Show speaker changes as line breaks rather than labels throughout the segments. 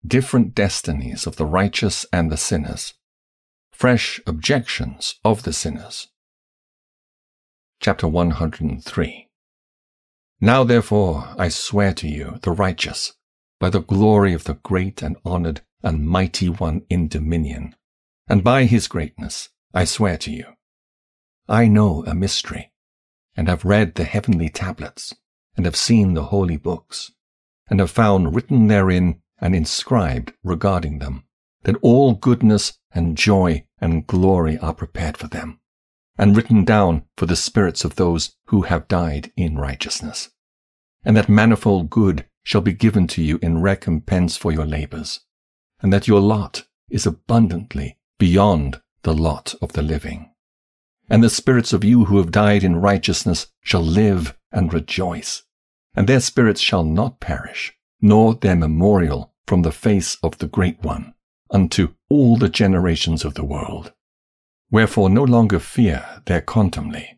different destinies of the righteous and the sinners, fresh objections of the sinners. Chapter 103. Now therefore I swear to you, the righteous, by the glory of the great and honored and mighty one in dominion, and by his greatness I swear to you. I know a mystery, and have read the heavenly tablets, and have seen the holy books, and have found written therein and inscribed regarding them, that all goodness and joy and glory are prepared for them, and written down for the spirits of those who have died in righteousness, and that manifold good shall be given to you in recompense for your labors, and that your lot is abundantly beyond the lot of the living. And the spirits of you who have died in righteousness shall live and rejoice, and their spirits shall not perish, nor their memorial from the face of the Great One, unto all the generations of the world. Wherefore no longer fear their contumely.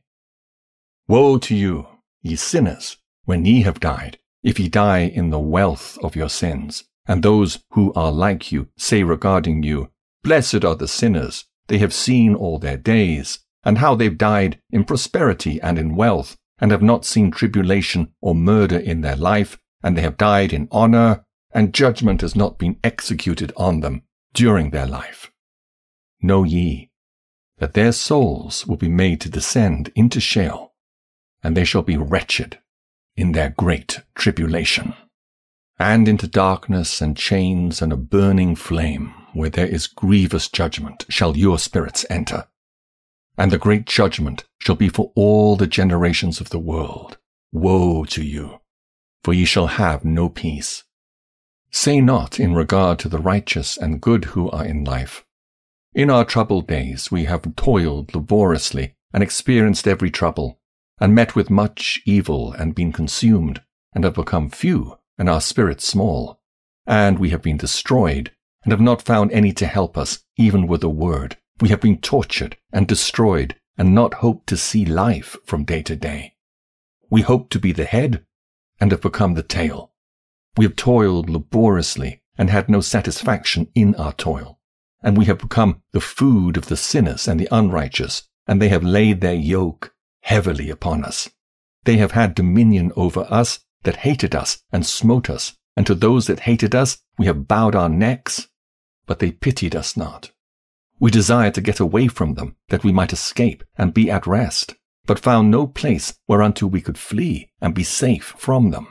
Woe to you, ye sinners, when ye have died, if ye die in the wealth of your sins, and those who are like you say regarding you, Blessed are the sinners, they have seen all their days, and how they've died in prosperity and in wealth, and have not seen tribulation or murder in their life, and they have died in honor, and judgment has not been executed on them during their life. Know ye that their souls will be made to descend into Sheol, and they shall be wretched in their great tribulation, and into darkness and chains and a burning flame, where there is grievous judgment, shall your spirits enter. And the great judgment shall be for all the generations of the world. Woe to you, for ye shall have no peace. Say not in regard to the righteous and good who are in life, In our troubled days we have toiled laboriously and experienced every trouble, and met with much evil and been consumed, and have become few, and our spirits small. And we have been destroyed, and have not found any to help us, even with a word. We have been tortured and destroyed, and not hoped to see life from day to day. We hoped to be the head, and have become the tail. We have toiled laboriously, and had no satisfaction in our toil. And we have become the food of the sinners and the unrighteous, and they have laid their yoke heavily upon us. They have had dominion over us that hated us and smote us, and to those that hated us we have bowed our necks, but they pitied us not. We desired to get away from them, that we might escape and be at rest, but found no place whereunto we could flee and be safe from them.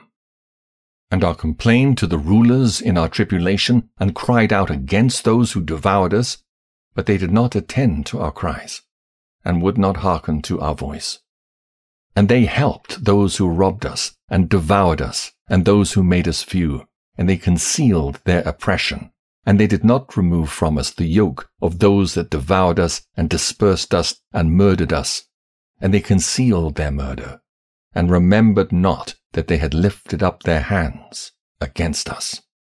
And our complained to the rulers in our tribulation, and cried out against those who devoured us, but they did not attend to our cries, and would not hearken to our voice. And they helped those who robbed us, and devoured us, and those who made us few, and they concealed their oppression, and they did not remove from us the yoke of those that devoured us, and dispersed us, and murdered us. And they concealed their murder, and remembered not that they had lifted up their hands against us.